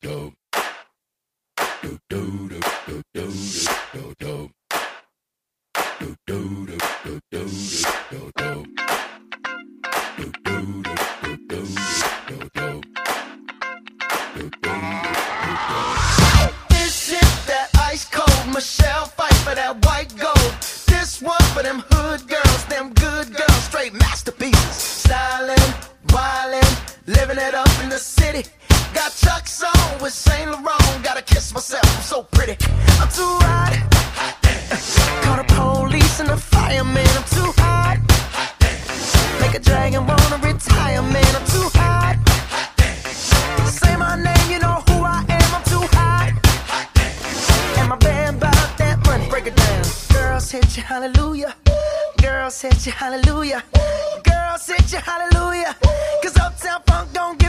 This shit that ice cold Michelle fight for that white gold. This one for them hood girls, them good girls, straight masterpieces. Stylin', wildin', living it up in the city. Got Chuck's on with Saint Laurent. Gotta kiss myself, I'm so pretty. I'm too hot. Call the police and the fireman. I'm too hot. Make a dragon wanna retire, man. I'm too hot. Say my name, you know who I am. I'm too hot. And my band bought that money. Break it down. Girls hit you, hallelujah. Girls hit you, hallelujah. Girls hit you, hallelujah. 'Cause Uptown Funk don't give